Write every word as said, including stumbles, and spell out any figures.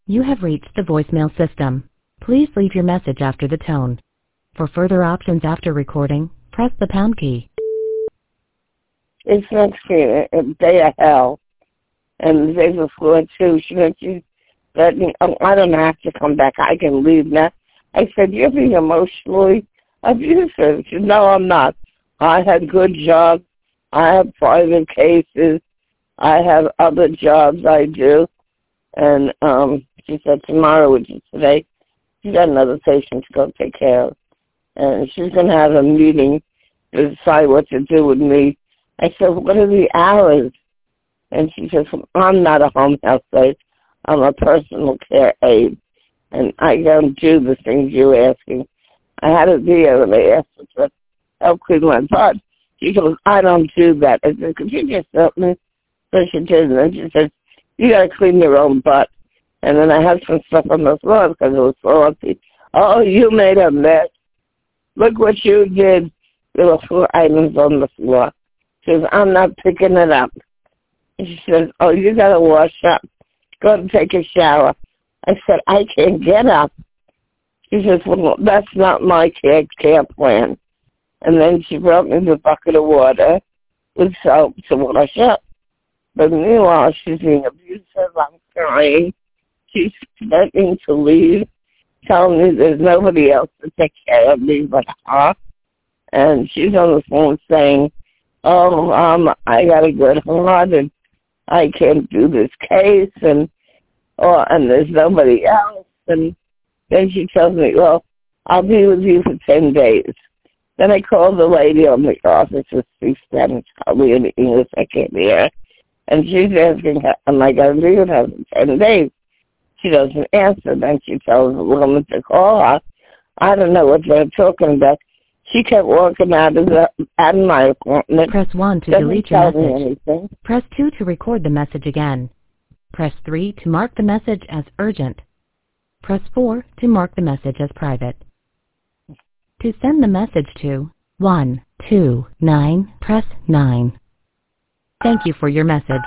You have reached the voicemail system. Please leave your message after the tone. For further options after recording, press the pound key. It's next year, a day of hell. And the day before, too, she went to let me, oh, I don't have to come back. I can leave now. I said, you're being emotionally abusive. She said, no, I'm not. I had good jobs. I have private cases. I have other jobs I do. And um, she said tomorrow, which is today, she's got another patient to go take care of. And she's going to have a meeting to decide what to do with me. I said, what are the hours? And she says, I'm not a home health aide. I'm a personal care aide. And I don't do the things you're asking. I had a video and they asked her to help clean my butt. She goes, I don't do that. I said, could you just help me? So she did. And then she said, you got to clean your own butt. And then I had some stuff on the floor because it was salty. Oh, you made a mess. Look what you did. There were four items on the floor. She says, I'm not picking it up. And she says, oh, you got to wash up. Go and take a shower. I said, I can't get up. She says, well, that's not my care, care plan. And then she brought me the bucket of water with soap to wash up. But meanwhile, she's being abusive. I'm crying. She's threatening to leave, telling me there's nobody else to take care of me but her. And she's on the phone saying, oh, um, I got a good heart and I can't do this case and oh, and there's nobody else. And then she tells me, well, I'll be with you for ten days. Then I called the lady on the office who speaks Spanish, probably in English, I can't hear. And she's asking her, am I going to be with her for ten days? She doesn't answer. Then she tells the woman to call her. I don't know what they're talking about. She kept walking out of, the, out of my appointment. Press one to Doesn't delete your tell me message. anything. Press two to record the message again. Press three to mark the message as urgent. Press four to mark the message as private. To send the message to one two nine, press nine. Thank you for your message.